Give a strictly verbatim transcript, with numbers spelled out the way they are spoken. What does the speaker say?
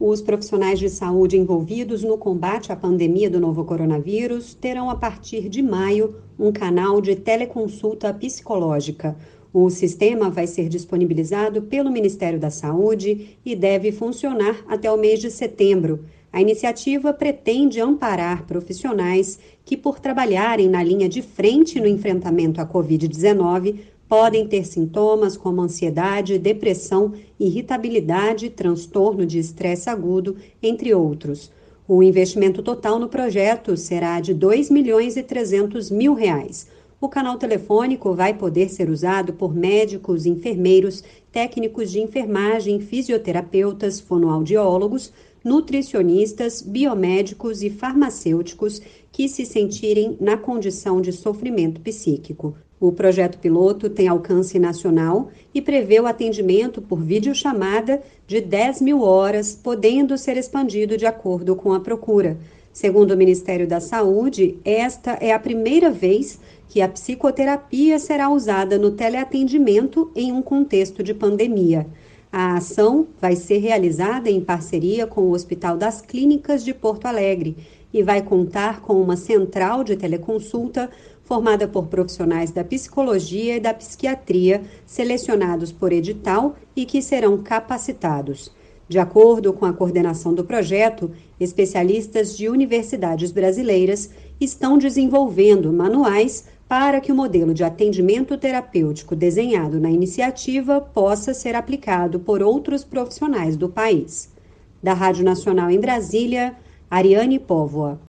Os profissionais de saúde envolvidos no combate à pandemia do novo coronavírus terão, a partir de maio, um canal de teleconsulta psicológica. O sistema vai ser disponibilizado pelo Ministério da Saúde e deve funcionar até o mês de setembro. A iniciativa pretende amparar profissionais que, por trabalharem na linha de frente no enfrentamento à covid dezenove, podem ter sintomas como ansiedade, depressão, irritabilidade, transtorno de estresse agudo, entre outros. O investimento total no projeto será de dois milhões e trezentos mil reais. O canal telefônico vai poder ser usado por médicos, enfermeiros, técnicos de enfermagem, fisioterapeutas, fonoaudiólogos, nutricionistas, biomédicos e farmacêuticos que se sentirem na condição de sofrimento psíquico. O projeto piloto tem alcance nacional e prevê o atendimento por videochamada de dez mil horas, podendo ser expandido de acordo com a procura. Segundo o Ministério da Saúde, esta é a primeira vez que a psicoterapia será usada no teleatendimento em um contexto de pandemia. A ação vai ser realizada em parceria com o Hospital das Clínicas de Porto Alegre e vai contar com uma central de teleconsulta formada por profissionais da psicologia e da psiquiatria, selecionados por edital e que serão capacitados. De acordo com a coordenação do projeto, especialistas de universidades brasileiras estão desenvolvendo manuais para que o modelo de atendimento terapêutico desenhado na iniciativa possa ser aplicado por outros profissionais do país. Da Rádio Nacional em Brasília, Ariane Póvoa.